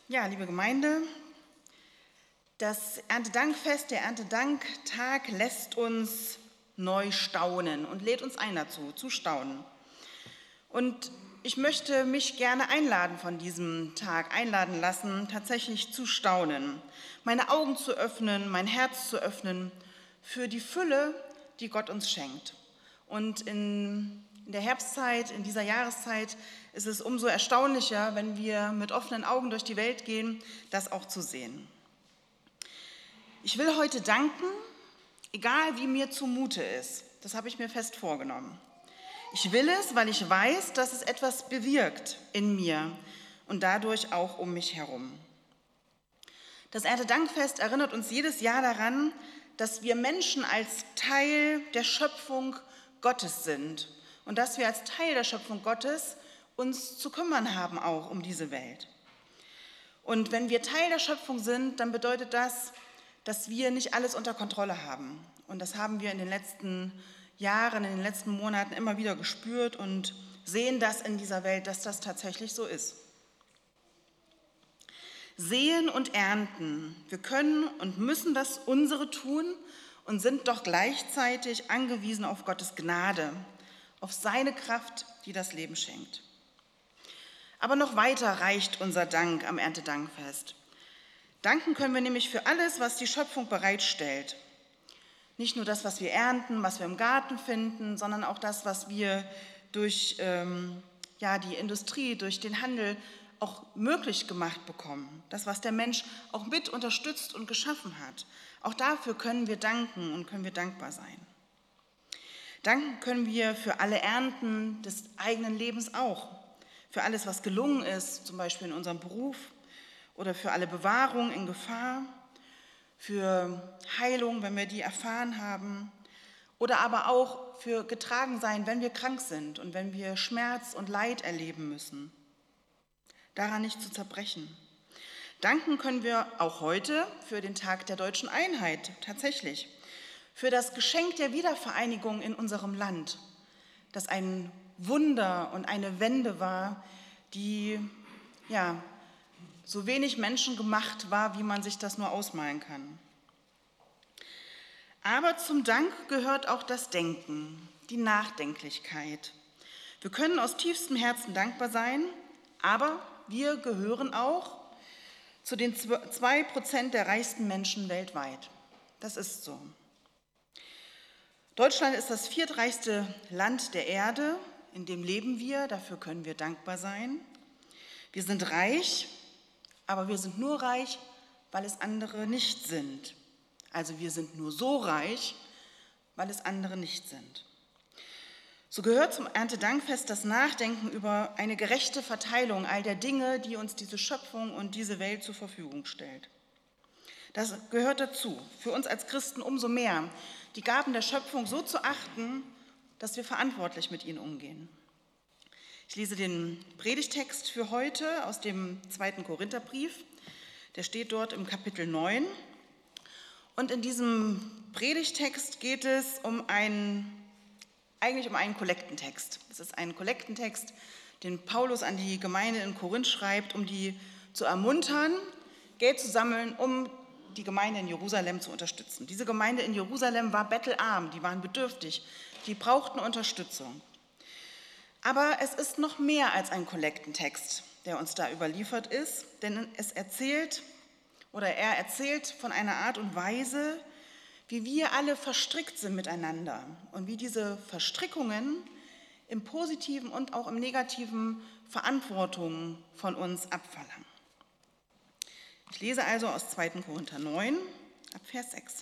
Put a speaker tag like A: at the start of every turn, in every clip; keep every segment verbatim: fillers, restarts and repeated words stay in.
A: Ja, liebe Gemeinde, das Erntedankfest, der Erntedanktag lässt uns neu staunen und lädt uns ein dazu, zu staunen. Und ich möchte mich gerne einladen von diesem Tag, einladen lassen, tatsächlich zu staunen, meine Augen zu öffnen, mein Herz zu öffnen für die Fülle, die Gott uns schenkt. Und in In der Herbstzeit, in dieser Jahreszeit ist es umso erstaunlicher, wenn wir mit offenen Augen durch die Welt gehen, das auch zu sehen. Ich will heute danken, egal wie mir zumute ist. Das habe ich mir fest vorgenommen. Ich will es, weil ich weiß, dass es etwas bewirkt in mir und dadurch auch um mich herum. Das Erntedankfest erinnert uns jedes Jahr daran, dass wir Menschen als Teil der Schöpfung Gottes sind. Und dass wir als Teil der Schöpfung Gottes uns zu kümmern haben auch um diese Welt. Und wenn wir Teil der Schöpfung sind, dann bedeutet das, dass wir nicht alles unter Kontrolle haben. Und das haben wir in den letzten Jahren, in den letzten Monaten immer wieder gespürt und sehen das in dieser Welt, dass das tatsächlich so ist. Säen und ernten. Wir können und müssen das unsere tun und sind doch gleichzeitig angewiesen auf Gottes Gnade, auf seine Kraft, die das Leben schenkt. Aber noch weiter reicht unser Dank am Erntedankfest. Danken können wir nämlich für alles, was die Schöpfung bereitstellt. Nicht nur das, was wir ernten, was wir im Garten finden, sondern auch das, was wir durch ähm, ja, die Industrie, durch den Handel auch möglich gemacht bekommen. Das, was der Mensch auch mit unterstützt und geschaffen hat. Auch dafür können wir danken und können wir dankbar sein. Danken können wir für alle Ernten des eigenen Lebens auch, für alles, was gelungen ist, zum Beispiel in unserem Beruf, oder für alle Bewahrung in Gefahr, für Heilung, wenn wir die erfahren haben, oder aber auch für Getragensein, wenn wir krank sind und wenn wir Schmerz und Leid erleben müssen. Daran nicht zu zerbrechen. Danken können wir auch heute für den Tag der deutschen Einheit, tatsächlich. Für das Geschenk der Wiedervereinigung in unserem Land, das ein Wunder und eine Wende war, die ja, so wenig menschengemacht war, wie man sich das nur ausmalen kann. Aber zum Dank gehört auch das Denken, die Nachdenklichkeit. Wir können aus tiefstem Herzen dankbar sein, aber wir gehören auch zu den zwei Prozent der reichsten Menschen weltweit. Das ist so. Deutschland ist das viertreichste Land der Erde, in dem leben wir, dafür können wir dankbar sein. Wir sind reich, aber wir sind nur reich, weil es andere nicht sind. Also wir sind nur so reich, weil es andere nicht sind. So gehört zum Erntedankfest das Nachdenken über eine gerechte Verteilung all der Dinge, die uns diese Schöpfung und diese Welt zur Verfügung stellt. Das gehört dazu, für uns als Christen umso mehr, die Gaben der Schöpfung so zu achten, dass wir verantwortlich mit ihnen umgehen. Ich lese den Predigtext für heute aus dem zweiten Korintherbrief. Der steht dort im Kapitel neun. Und in diesem Predigtext geht es um einen, eigentlich um einen Kollektentext. Es ist ein Kollektentext, den Paulus an die Gemeinde in Korinth schreibt, um die zu ermuntern, Geld zu sammeln, um die Gemeinde in Jerusalem zu unterstützen. Diese Gemeinde in Jerusalem war bettelarm, die waren bedürftig, die brauchten Unterstützung. Aber es ist noch mehr als ein Kollektentext, der uns da überliefert ist, denn es erzählt oder er erzählt von einer Art und Weise, wie wir alle verstrickt sind miteinander und wie diese Verstrickungen im Positiven und auch im Negativen Verantwortung von uns abverlangen. Ich lese also aus zweiten Korinther neun, ab Vers sechs.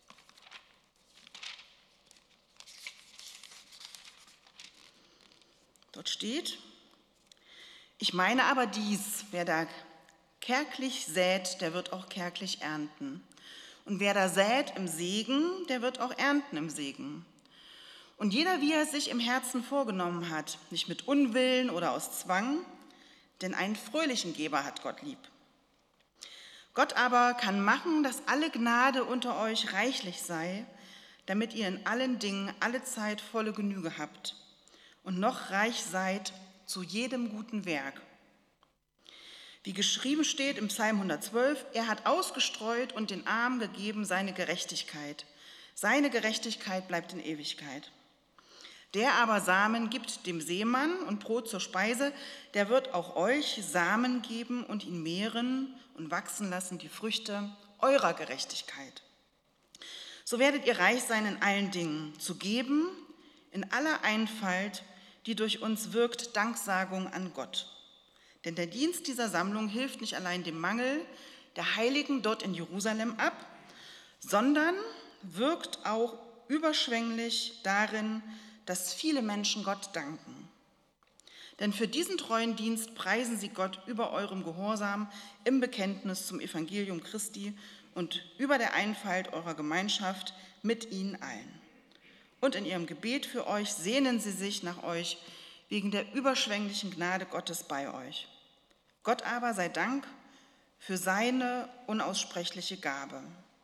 A: Dort steht: Ich meine aber dies, wer da kärglich sät, der wird auch kärglich ernten. Und wer da sät im Segen, der wird auch ernten im Segen. Und jeder, wie er es sich im Herzen vorgenommen hat, nicht mit Unwillen oder aus Zwang, denn einen fröhlichen Geber hat Gott lieb. Gott aber kann machen, dass alle Gnade unter euch reichlich sei, damit ihr in allen Dingen alle Zeit volle Genüge habt und noch reich seid zu jedem guten Werk. Wie geschrieben steht im Psalm hundertzwölf, er hat ausgestreut und den Armen gegeben seine Gerechtigkeit. Seine Gerechtigkeit bleibt in Ewigkeit. Der aber Samen gibt dem Seemann und Brot zur Speise, der wird auch euch Samen geben und ihn mehren und wachsen lassen, die Früchte eurer Gerechtigkeit. So werdet ihr reich sein in allen Dingen, zu geben, in aller Einfalt, die durch uns wirkt, Danksagung an Gott. Denn der Dienst dieser Sammlung hilft nicht allein dem Mangel der Heiligen dort in Jerusalem ab, sondern wirkt auch überschwänglich darin, dass viele Menschen Gott danken. Denn für diesen treuen Dienst preisen sie Gott über eurem Gehorsam im Bekenntnis zum Evangelium Christi und über der Einfalt eurer Gemeinschaft mit ihnen allen. Und in ihrem Gebet für euch sehnen sie sich nach euch wegen der überschwänglichen Gnade Gottes bei euch. Gott aber sei Dank für seine unaussprechliche Gabe.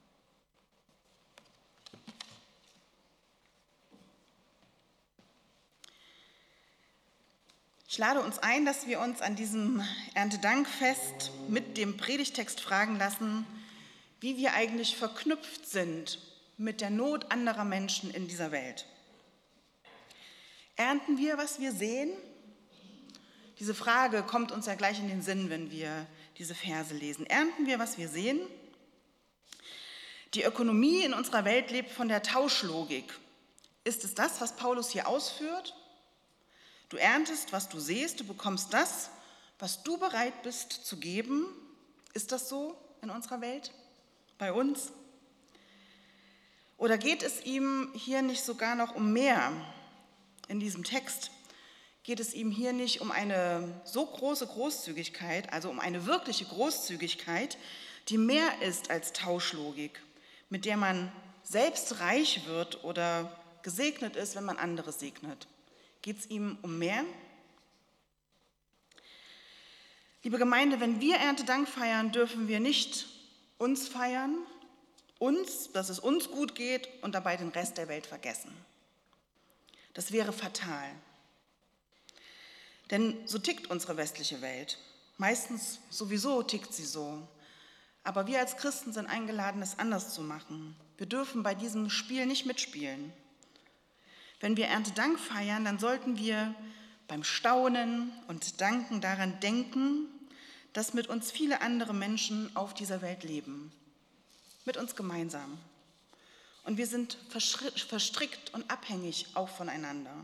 A: Ich lade uns ein, dass wir uns an diesem Erntedankfest mit dem Predigtext fragen lassen, wie wir eigentlich verknüpft sind mit der Not anderer Menschen in dieser Welt. Ernten wir, was wir sehen? Diese Frage kommt uns ja gleich in den Sinn, wenn wir diese Verse lesen. Ernten wir, was wir sehen? Die Ökonomie in unserer Welt lebt von der Tauschlogik. Ist es das, was Paulus hier ausführt? Du erntest, was du siehst, du bekommst das, was du bereit bist zu geben. Ist das so in unserer Welt, bei uns? Oder geht es ihm hier nicht sogar noch um mehr in diesem Text? Geht es ihm hier nicht um eine so große Großzügigkeit, also um eine wirkliche Großzügigkeit, die mehr ist als Tauschlogik, mit der man selbst reich wird oder gesegnet ist, wenn man andere segnet? Geht es ihm um mehr? Liebe Gemeinde, wenn wir Erntedank feiern, dürfen wir nicht uns feiern, uns, dass es uns gut geht und dabei den Rest der Welt vergessen. Das wäre fatal. Denn so tickt unsere westliche Welt. Meistens sowieso tickt sie so. Aber wir als Christen sind eingeladen, es anders zu machen. Wir dürfen bei diesem Spiel nicht mitspielen. Wenn wir Erntedank feiern, dann sollten wir beim Staunen und Danken daran denken, dass mit uns viele andere Menschen auf dieser Welt leben. Mit uns gemeinsam. Und wir sind verstrickt und abhängig auch voneinander.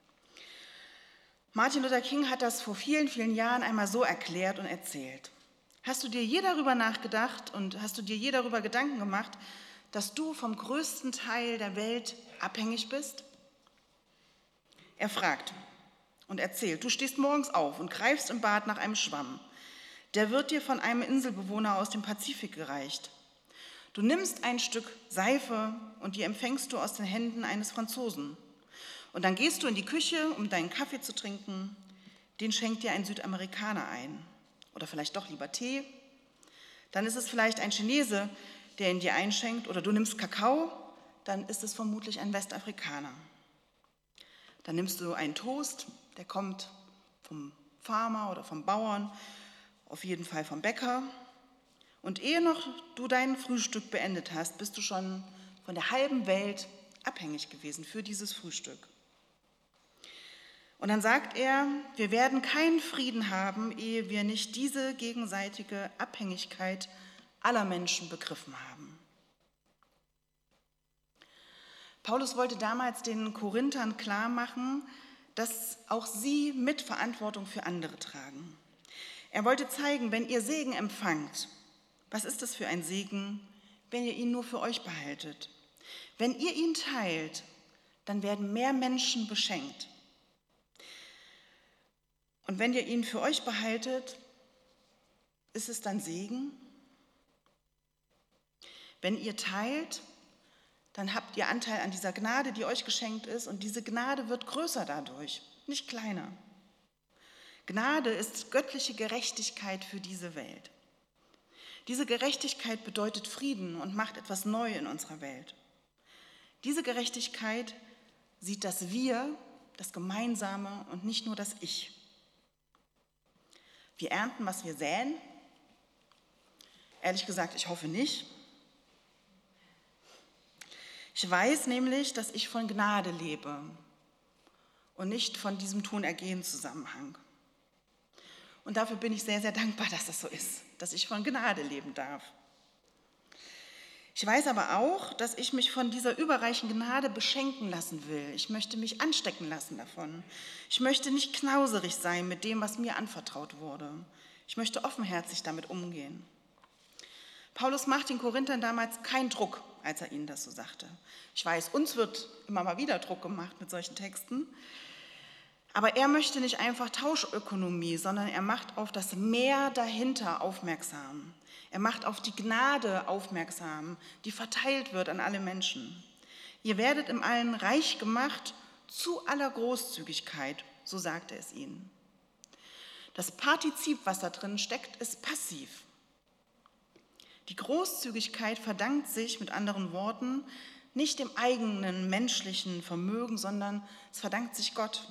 A: Martin Luther King hat das vor vielen, vielen Jahren einmal so erklärt und erzählt. Hast du dir je darüber nachgedacht und hast du dir je darüber Gedanken gemacht, dass du vom größten Teil der Welt abhängig bist? Er fragt und erzählt, du stehst morgens auf und greifst im Bad nach einem Schwamm. Der wird dir von einem Inselbewohner aus dem Pazifik gereicht. Du nimmst ein Stück Seife und die empfängst du aus den Händen eines Franzosen. Und dann gehst du in die Küche, um deinen Kaffee zu trinken. Den schenkt dir ein Südamerikaner ein. Oder vielleicht doch lieber Tee. Dann ist es vielleicht ein Chinese, der ihn dir einschenkt. Oder du nimmst Kakao, dann ist es vermutlich ein Westafrikaner. Dann nimmst du einen Toast, der kommt vom Farmer oder vom Bauern, auf jeden Fall vom Bäcker. Und ehe noch du dein Frühstück beendet hast, bist du schon von der halben Welt abhängig gewesen für dieses Frühstück. Und dann sagt er, wir werden keinen Frieden haben, ehe wir nicht diese gegenseitige Abhängigkeit aller Menschen begriffen haben. Paulus wollte damals den Korinthern klarmachen, dass auch sie Mitverantwortung für andere tragen. Er wollte zeigen, wenn ihr Segen empfangt, was ist das für ein Segen, wenn ihr ihn nur für euch behaltet? Wenn ihr ihn teilt, dann werden mehr Menschen beschenkt. Und wenn ihr ihn für euch behaltet, ist es dann Segen? Wenn ihr teilt, dann habt ihr Anteil an dieser Gnade, die euch geschenkt ist, und diese Gnade wird größer dadurch, nicht kleiner. Gnade ist göttliche Gerechtigkeit für diese Welt. Diese Gerechtigkeit bedeutet Frieden und macht etwas neu in unserer Welt. Diese Gerechtigkeit sieht das Wir, das Gemeinsame und nicht nur das Ich. Wir ernten, was wir säen, Ehrlich gesagt, ich hoffe nicht. Ich weiß nämlich, dass ich von Gnade lebe und nicht von diesem Tun-Ergehen-Zusammenhang. Und dafür bin ich sehr, sehr dankbar, dass das so ist, dass ich von Gnade leben darf. Ich weiß aber auch, dass ich mich von dieser überreichen Gnade beschenken lassen will. Ich möchte mich anstecken lassen davon. Ich möchte nicht knauserig sein mit dem, was mir anvertraut wurde. Ich möchte offenherzig damit umgehen. Paulus macht den Korinthern damals keinen Druck, als er ihnen das so sagte. Ich weiß, uns wird immer mal wieder Druck gemacht mit solchen Texten. Aber er möchte nicht einfach Tauschökonomie, sondern er macht auf das Mehr dahinter aufmerksam. Er macht auf die Gnade aufmerksam, die verteilt wird an alle Menschen. Ihr werdet im Allen reich gemacht zu aller Großzügigkeit, so sagte es ihnen. Das Partizip, was da drin steckt, ist passiv. Die Großzügigkeit verdankt sich, mit anderen Worten, nicht dem eigenen menschlichen Vermögen, sondern es verdankt sich Gott.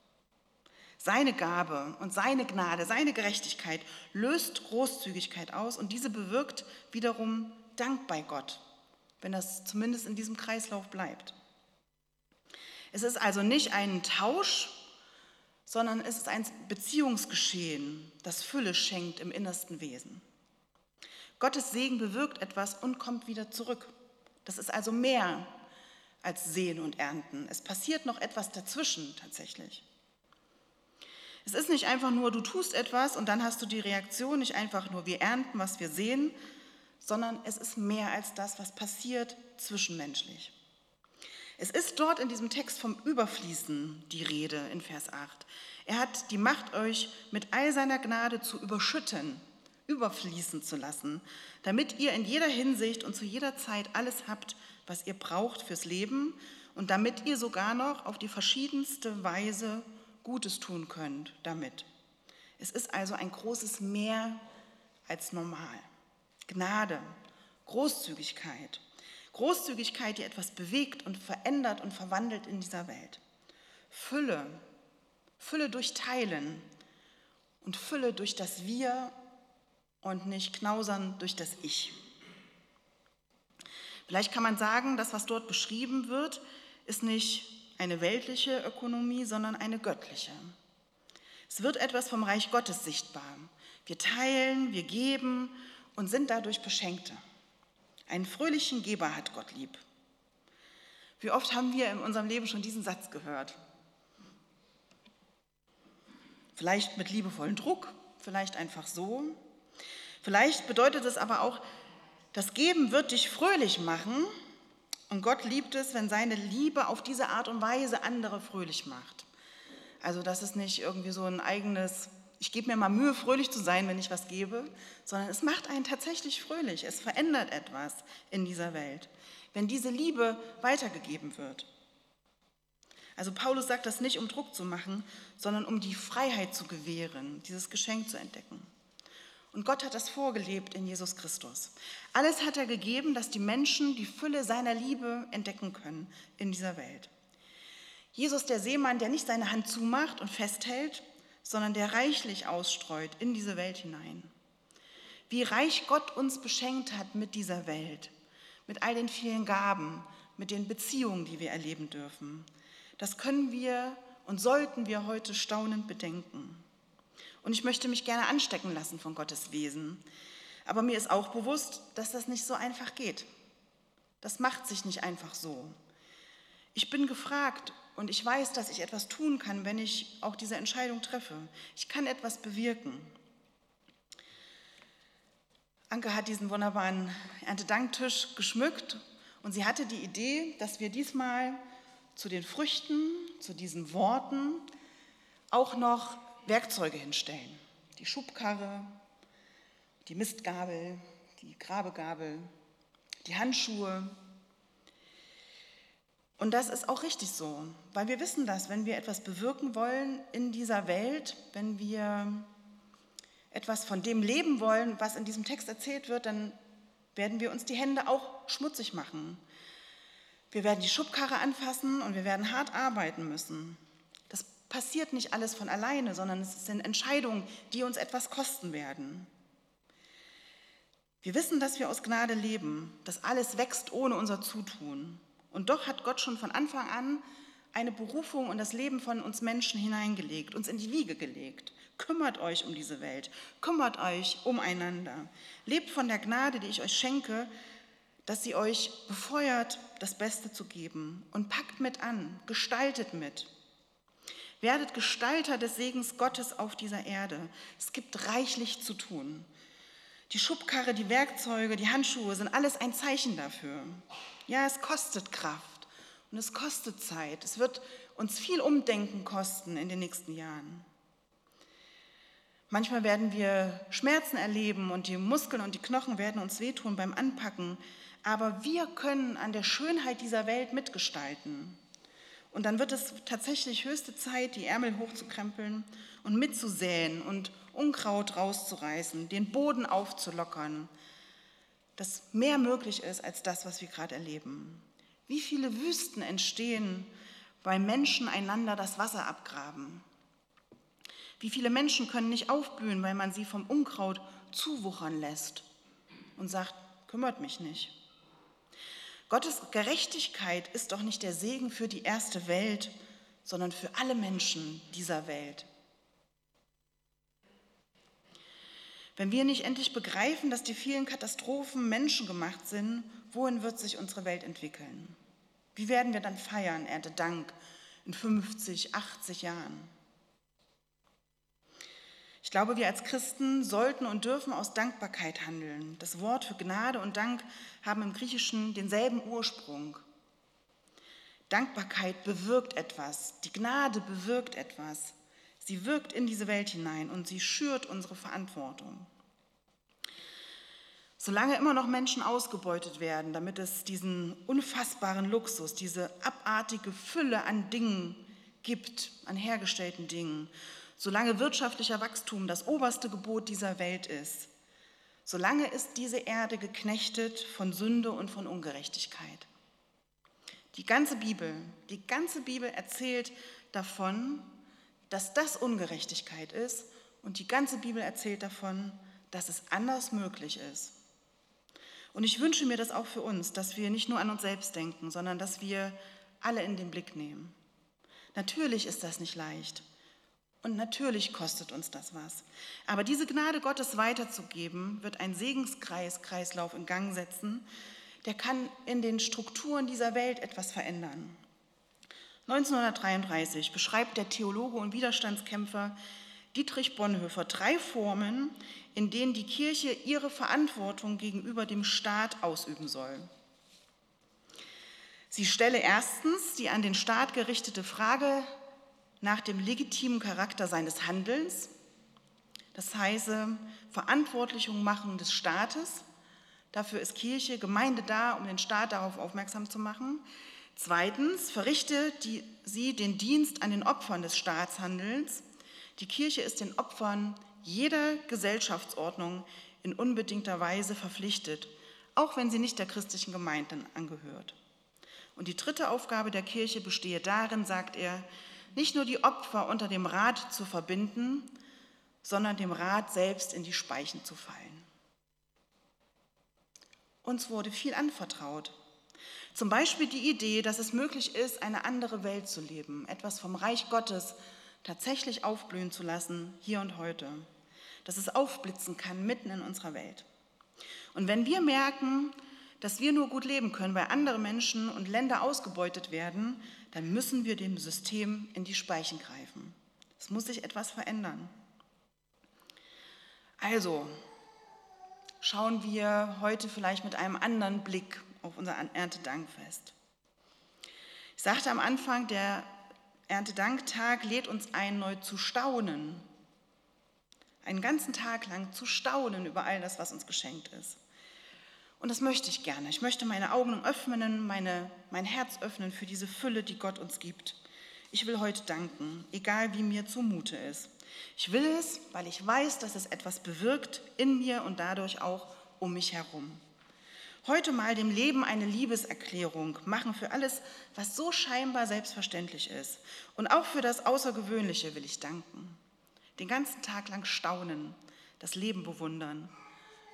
A: Seine Gabe und seine Gnade, seine Gerechtigkeit löst Großzügigkeit aus und diese bewirkt wiederum Dank bei Gott, wenn das zumindest in diesem Kreislauf bleibt. Es ist also nicht ein Tausch, sondern es ist ein Beziehungsgeschehen, das Fülle schenkt im innersten Wesen. Gottes Segen bewirkt etwas und kommt wieder zurück. Das ist also mehr als Säen und Ernten. Es passiert noch etwas dazwischen tatsächlich. Es ist nicht einfach nur, du tust etwas und dann hast du die Reaktion, nicht einfach nur, wir ernten, was wir sehen, sondern es ist mehr als das, was passiert zwischenmenschlich. Es ist dort in diesem Text vom Überfließen die Rede in Vers acht. Er hat die Macht, euch mit all seiner Gnade zu überschütten, überfließen zu lassen, damit ihr in jeder Hinsicht und zu jeder Zeit alles habt, was ihr braucht fürs Leben und damit ihr sogar noch auf die verschiedenste Weise Gutes tun könnt damit. Es ist also ein großes Mehr als normal. Gnade, Großzügigkeit. Großzügigkeit, die etwas bewegt und verändert und verwandelt in dieser Welt. Fülle, Fülle durch Teilen und Fülle durch das Wir und nicht Knausern durch das Ich. Vielleicht kann man sagen, das, was dort beschrieben wird, ist nicht eine weltliche Ökonomie, sondern eine göttliche. Es wird etwas vom Reich Gottes sichtbar. Wir teilen, wir geben und sind dadurch Beschenkte. Einen fröhlichen Geber hat Gott lieb. Wie oft haben wir in unserem Leben schon diesen Satz gehört? Vielleicht mit liebevollem Druck, vielleicht einfach so. Vielleicht bedeutet es aber auch, das Geben wird dich fröhlich machen. Und Gott liebt es, wenn seine Liebe auf diese Art und Weise andere fröhlich macht. Also das ist nicht irgendwie so ein eigenes, ich gebe mir mal Mühe, fröhlich zu sein, wenn ich was gebe, sondern es macht einen tatsächlich fröhlich. Es verändert etwas in dieser Welt, wenn diese Liebe weitergegeben wird. Also Paulus sagt das nicht, um Druck zu machen, sondern um die Freiheit zu gewähren, dieses Geschenk zu entdecken. Und Gott hat das vorgelebt in Jesus Christus. Alles hat er gegeben, dass die Menschen die Fülle seiner Liebe entdecken können in dieser Welt. Jesus, der Seemann, der nicht seine Hand zumacht und festhält, sondern der reichlich ausstreut in diese Welt hinein. Wie reich Gott uns beschenkt hat mit dieser Welt, mit all den vielen Gaben, mit den Beziehungen, die wir erleben dürfen. Das können wir und sollten wir heute staunend bedenken. Und ich möchte mich gerne anstecken lassen von Gottes Wesen. Aber mir ist auch bewusst, dass das nicht so einfach geht. Das macht sich nicht einfach so. Ich bin gefragt und ich weiß, dass ich etwas tun kann, wenn ich auch diese Entscheidung treffe. Ich kann etwas bewirken. Anke hat diesen wunderbaren Erntedanktisch geschmückt und sie hatte die Idee, dass wir diesmal zu den Früchten, zu diesen Worten auch noch Werkzeuge hinstellen. Die Schubkarre, die Mistgabel, die Grabegabel, die Handschuhe. Und das ist auch richtig so, weil wir wissen das, wenn wir etwas bewirken wollen in dieser Welt, wenn wir etwas von dem leben wollen, was in diesem Text erzählt wird, dann werden wir uns die Hände auch schmutzig machen. Wir werden die Schubkarre anfassen und wir werden hart arbeiten müssen. Das passiert nicht alles von alleine, sondern es sind Entscheidungen, die uns etwas kosten werden. Wir wissen, dass wir aus Gnade leben, dass alles wächst ohne unser Zutun. Und doch hat Gott schon von Anfang an eine Berufung in das Leben von uns Menschen hineingelegt, uns in die Wiege gelegt. Kümmert euch um diese Welt, kümmert euch umeinander. Lebt von der Gnade, die ich euch schenke, dass sie euch befeuert, das Beste zu geben. Und packt mit an, gestaltet mit. Werdet Gestalter des Segens Gottes auf dieser Erde. Es gibt reichlich zu tun. Die Schubkarre, die Werkzeuge, die Handschuhe sind alles ein Zeichen dafür. Ja, es kostet Kraft und es kostet Zeit. Es wird uns viel Umdenken kosten in den nächsten Jahren. Manchmal werden wir Schmerzen erleben und die Muskeln und die Knochen werden uns wehtun beim Anpacken. Aber wir können an der Schönheit dieser Welt mitgestalten. Und dann wird es tatsächlich höchste Zeit, die Ärmel hochzukrempeln und mitzusäen und Unkraut rauszureißen, den Boden aufzulockern, dass mehr möglich ist als das, was wir gerade erleben. Wie viele Wüsten entstehen, weil Menschen einander das Wasser abgraben? Wie viele Menschen können nicht aufblühen, weil man sie vom Unkraut zuwuchern lässt und sagt, kümmert mich nicht. Gottes Gerechtigkeit ist doch nicht der Segen für die erste Welt, sondern für alle Menschen dieser Welt. Wenn wir nicht endlich begreifen, dass die vielen Katastrophen menschengemacht sind, wohin wird sich unsere Welt entwickeln? Wie werden wir dann feiern, Erntedank, in fünfzig, achtzig Jahren? Ich glaube, wir als Christen sollten und dürfen aus Dankbarkeit handeln. Das Wort für Gnade und Dank haben im Griechischen denselben Ursprung. Dankbarkeit bewirkt etwas, die Gnade bewirkt etwas. Sie wirkt in diese Welt hinein und sie schürt unsere Verantwortung. Solange immer noch Menschen ausgebeutet werden, damit es diesen unfassbaren Luxus, diese abartige Fülle an Dingen gibt, an hergestellten Dingen, solange wirtschaftlicher Wachstum das oberste Gebot dieser Welt ist, solange ist diese Erde geknechtet von Sünde und von Ungerechtigkeit. Die ganze Bibel, die ganze Bibel erzählt davon, dass das Ungerechtigkeit ist und die ganze Bibel erzählt davon, dass es anders möglich ist. Und ich wünsche mir das auch für uns, dass wir nicht nur an uns selbst denken, sondern dass wir alle in den Blick nehmen. Natürlich ist das nicht leicht. Und natürlich kostet uns das was. Aber diese Gnade Gottes weiterzugeben, wird einen Segenskreis, Kreislauf in Gang setzen, der kann in den Strukturen dieser Welt etwas verändern. neunzehnhundertdreiunddreißig beschreibt der Theologe und Widerstandskämpfer Dietrich Bonhoeffer drei Formen, in denen die Kirche ihre Verantwortung gegenüber dem Staat ausüben soll. Sie stelle erstens die an den Staat gerichtete Frage nach dem legitimen Charakter seines Handelns, das heiße Verantwortlichung machen des Staates. Dafür ist Kirche, Gemeinde da, um den Staat darauf aufmerksam zu machen. Zweitens verrichte die, sie den Dienst an den Opfern des Staatshandelns. Die Kirche ist den Opfern jeder Gesellschaftsordnung in unbedingter Weise verpflichtet, auch wenn sie nicht der christlichen Gemeinde angehört. Und die dritte Aufgabe der Kirche bestehe darin, sagt er, nicht nur die Opfer unter dem Rat zu verbinden, sondern dem Rat selbst in die Speichen zu fallen. Uns wurde viel anvertraut. Zum Beispiel die Idee, dass es möglich ist, eine andere Welt zu leben, etwas vom Reich Gottes tatsächlich aufblühen zu lassen, hier und heute. Dass es aufblitzen kann mitten in unserer Welt. Und wenn wir merken, dass wir nur gut leben können, weil andere Menschen und Länder ausgebeutet werden, dann müssen wir dem System in die Speichen greifen. Es muss sich etwas verändern. Also schauen wir heute vielleicht mit einem anderen Blick auf unser Erntedankfest. Ich sagte am Anfang, der Erntedanktag lädt uns ein, neu zu staunen. Einen ganzen Tag lang zu staunen über all das, was uns geschenkt ist. Und das möchte ich gerne. Ich möchte meine Augen öffnen, meine, mein Herz öffnen für diese Fülle, die Gott uns gibt. Ich will heute danken, egal wie mir zumute ist. Ich will es, weil ich weiß, dass es etwas bewirkt in mir und dadurch auch um mich herum. Heute mal dem Leben eine Liebeserklärung machen für alles, was so scheinbar selbstverständlich ist. Und auch für das Außergewöhnliche will ich danken. Den ganzen Tag lang staunen, das Leben bewundern,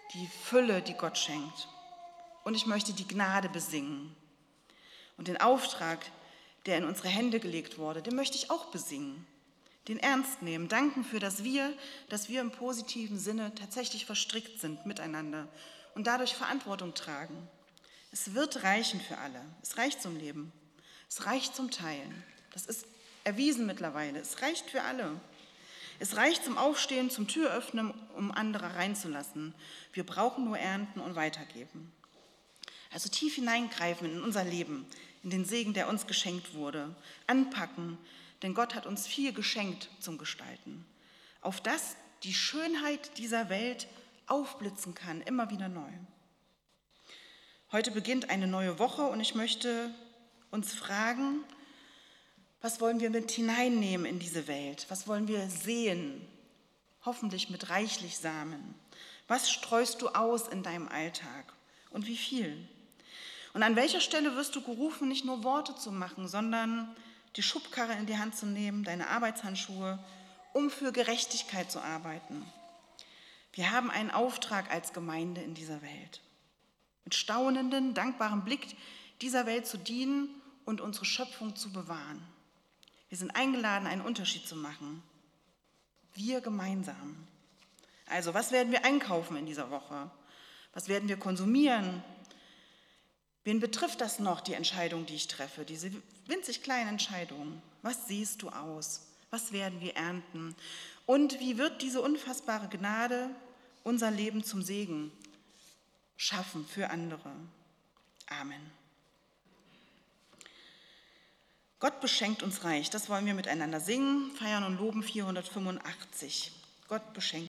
A: die Fülle, die Gott schenkt. Und ich möchte die Gnade besingen. Und den Auftrag, der in unsere Hände gelegt wurde, den möchte ich auch besingen. Den ernst nehmen, danken für das Wir, dass wir im positiven Sinne tatsächlich verstrickt sind miteinander und dadurch Verantwortung tragen. Es wird reichen für alle. Es reicht zum Leben. Es reicht zum Teilen. Das ist erwiesen mittlerweile. Es reicht für alle. Es reicht zum Aufstehen, zum Türöffnen, um andere reinzulassen. Wir brauchen nur ernten und weitergeben. Also tief hineingreifen in unser Leben, in den Segen, der uns geschenkt wurde. Anpacken, denn Gott hat uns viel geschenkt zum Gestalten. Auf das die Schönheit dieser Welt aufblitzen kann, immer wieder neu. Heute beginnt eine neue Woche und ich möchte uns fragen, was wollen wir mit hineinnehmen in diese Welt? Was wollen wir sehen? Hoffentlich mit reichlich Samen. Was streust du aus in deinem Alltag und wie viel? Und an welcher Stelle wirst du gerufen, nicht nur Worte zu machen, sondern die Schubkarre in die Hand zu nehmen, deine Arbeitshandschuhe, um für Gerechtigkeit zu arbeiten? Wir haben einen Auftrag als Gemeinde in dieser Welt. Mit staunenden, dankbarem Blick dieser Welt zu dienen und unsere Schöpfung zu bewahren. Wir sind eingeladen, einen Unterschied zu machen. Wir gemeinsam. Also, was werden wir einkaufen in dieser Woche? Was werden wir konsumieren? Wen betrifft das noch, die Entscheidung, die ich treffe? Diese winzig kleinen Entscheidungen. Was siehst du aus? Was werden wir ernten? Und wie wird diese unfassbare Gnade unser Leben zum Segen schaffen für andere? Amen. Gott beschenkt uns reich, das wollen wir miteinander singen, feiern und loben vierhundertfünfundachtzig. Gott beschenkt